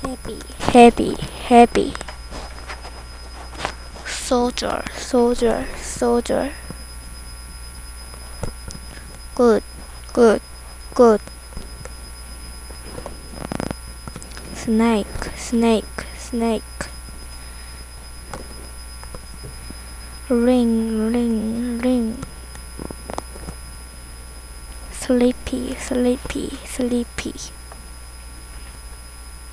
heavy, heavy, heavy. Soldier, soldier, soldier. Good, good, good. Snake, snake, snake. Ring, ring, ring. Sleepy, sleepy, sleepy.